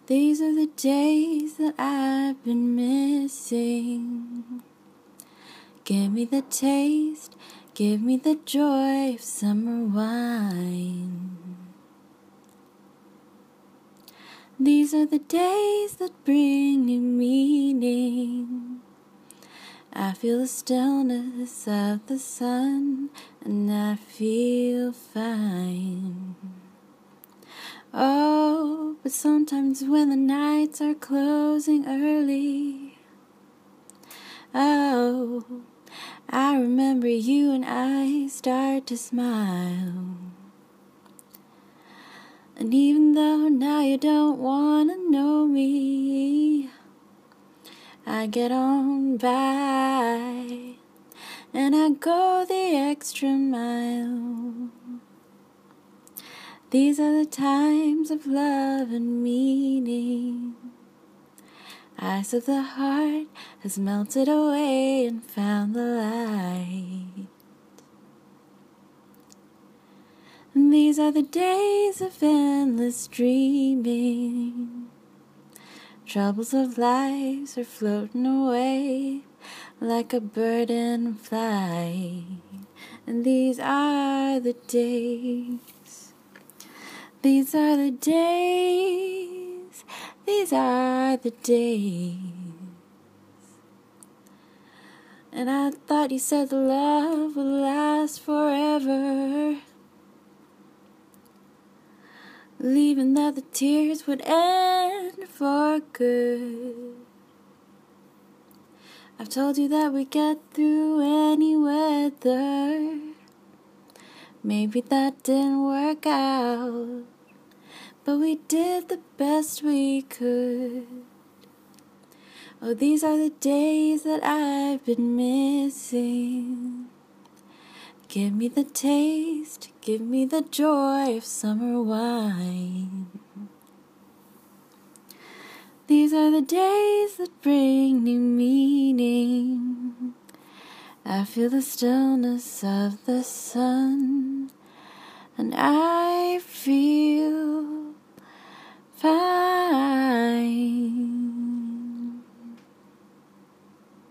These are the days that I've been missing. Give me the taste, give me the joy of summer wine. These are the days that bring new meaning. I feel the stillness of the sun, and I feel fine. Oh, but sometimes when the nights are closing early, oh, I remember you and I start to smile. And even though now you don't want to know me, I get on by, and I go the extra mile. These are the times of love and meaning. Ice of the heart has melted away and found the light. And these are the days of endless dreaming. Troubles of life are floating away like a bird in flight. And these are the days. These are the days. These are the days. And I thought you said the love would last forever, believing that the tears would end for good. I've told you that we get through any weather. Maybe that didn't work out, but we did the best we could. Oh, these are the days that I've been missing. Give me the taste, give me the joy of summer wine. These are the days that bring new meaning. I feel the stillness of the sun, and I feel fine.